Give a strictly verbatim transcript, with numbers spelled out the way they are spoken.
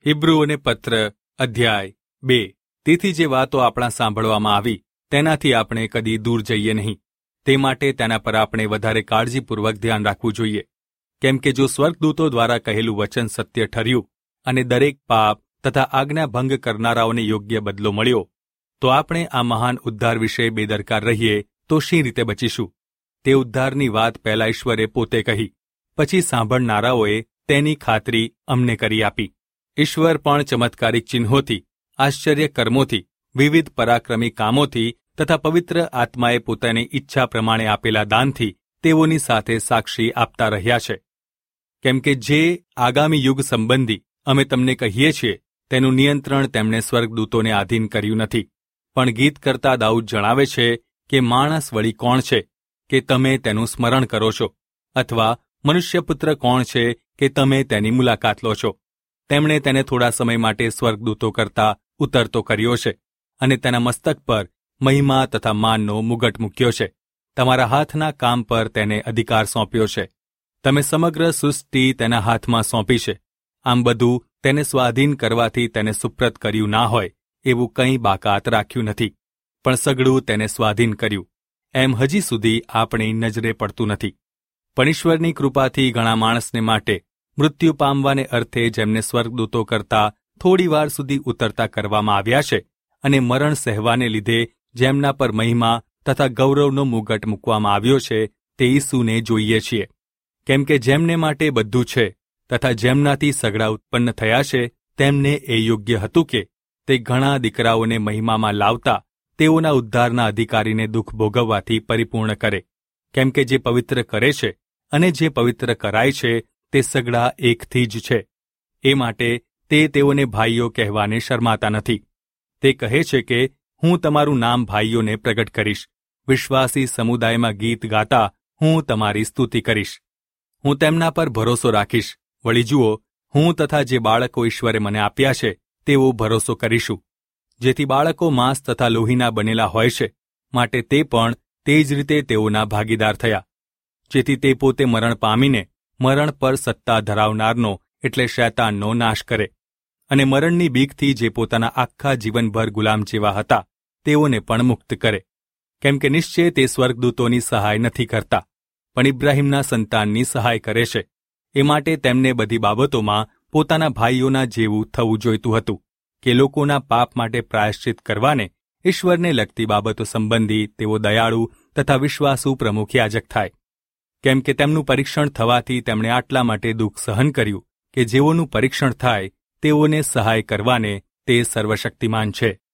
હિબ્રુઓને પત્ર અધ્યાય બે. તેથી જે વાતો આપણા સાંભળવામાં આવી તેનાથી આપણે કદી દૂર જઈએ નહીં. તે માટે તેના પર આપણે વધારે કાળજીપૂર્વક ધ્યાન રાખવું જોઈએ. કેમ કે જો સ્વર્ગદૂતો દ્વારા કહેલું વચન સત્ય ઠર્યું અને દરેક પાપ તથા આજ્ઞાભંગ કરનારાઓને યોગ્ય બદલો મળ્યો, તો આપણે આ મહાન ઉદ્ધાર વિશે બેદરકાર રહીએ તો શી રીતે બચીશું? તે ઉદ્ધારની વાત પહેલા ઈશ્વરે પોતે કહી, પછી સાંભળનારાઓએ તેની ખાતરી અમને કરી આપી. ઈશ્વર પણ ચમત્કારિક ચિહ્નોથી, આશ્ચર્ય કર્મોથી, વિવિધ પરાક્રમી કામોથી તથા પવિત્ર આત્માએ પોતાની ઈચ્છા પ્રમાણે આપેલા દાનથી તેઓની સાથે સાક્ષી આપતા રહ્યા છે. કેમ કે જે આગામી યુગ સંબંધી અમે તમને કહીએ છીએ તેનું નિયંત્રણ તેમણે સ્વર્ગદૂતોને આધીન કર્યું નથી. પણ ગીત કરતા દાઉદ જણાવે છે કે માણસ વળી કોણ છે કે તમે તેનું સ્મરણ કરો છો, અથવા મનુષ્યપુત્ર કોણ છે કે તમે તેની મુલાકાત લો છો. તેમણે તેને થોડા સમય માટે સ્વર્ગદૂતો કરતા ઉતરતો કર્યો છે અને તેના મસ્તક પર મહિમા તથા માનનો મુગટ મૂક્યો છે. તમારા હાથના કામ પર તેને અધિકાર સોંપ્યો છે. તમે સમગ્ર સૃષ્ટિ તેના હાથમાં સોંપી છે. આમ બધું તેને સ્વાધીન કરવાથી તેને સુપ્રત કર્યું ના હોય એવું કંઈ બાકાત રાખ્યું નથી, પણ સઘળું તેને સ્વાધીન કર્યું. એમ હજી સુધી આપણી નજરે પડતું નથી. પણ ઈશ્વરની કૃપાથી ઘણા માણસને માટે મૃત્યુ પામવાને અર્થે જેમને સ્વર્ગદૂતો કરતા થોડી વાર સુધી ઉતરતા કરવામાં આવ્યા છે અને મરણ સહેવાને લીધે જેમના પર મહિમા તથા ગૌરવનો મુગટ મૂકવામાં આવ્યો છે તે ઈસુને જોઈએ છીએ. કેમ કે જેમને માટે બધું છે તથા જેમનાથી સગડા ઉત્પન્ન થયા છે તેમને એ યોગ્ય હતું કે તે ઘણા દીકરાઓને મહિમામાં લાવતા તેઓના ઉદ્ધારના અધિકારીને દુઃખ ભોગવવાથી પરિપૂર્ણ કરે. કેમ કે જે પવિત્ર કરે છે અને જે પવિત્ર કરાય છે તે સગડા એકથી જ છે. એ માટે તે તેઓને ભાઈઓ કહેવાને શરમાતા નથી. તે કહે છે કે હું તમારું નામ ભાઈઓને પ્રગટ કરીશ. વિશ્વાસી સમુદાયમાં ગીત ગાતા હું તમારી સ્તુતિ કરીશ. હું તેમના પર ભરોસો રાખીશ. વળી જુઓ, હું તથા જે બાળકો ઈશ્વરે મને આપ્યા છે તેવો ભરોસો કરીશું. જેથી બાળકો માંસ તથા લોહીના બનેલા હોય છે, માટે તે પણ તે જ રીતે તેઓના ભાગીદાર થયા. જેથી તે પોતે મરણ પામીને મરણ પર સત્તા ધરાવનારનો એટલે શૈતાનનો નાશ કરે, અને મરણની બીકથી જે પોતાના આખા જીવનભર ગુલામ જેવા હતા તેઓને પણ મુક્ત કરે. કેમ કે નિશ્ચય તે સ્વર્ગદૂતોની સહાય નથી કરતા, પણ ઇબ્રાહીમના સંતાનની સહાય કરે છે. એ માટે તેમને બધી બાબતોમાં પોતાના ભાઈઓના જેવું થવું જોઈતું હતું કે લોકોના પાપ માટે પ્રાયશ્ચિત કરવાને ઈશ્વરને લગતી બાબતો સંબંધી તેઓ દયાળુ તથા વિશ્વાસુ પ્રમુખ યાજક થાય. કેમ કે તેમનું પરીક્ષણ થવાથી તેમણે આટલા માટે દુઃખ સહન કર્યું કે જેઓનું પરીક્ષણ થાય તેઓને સહાય કરવાને તે સર્વશક્તિમાન છે.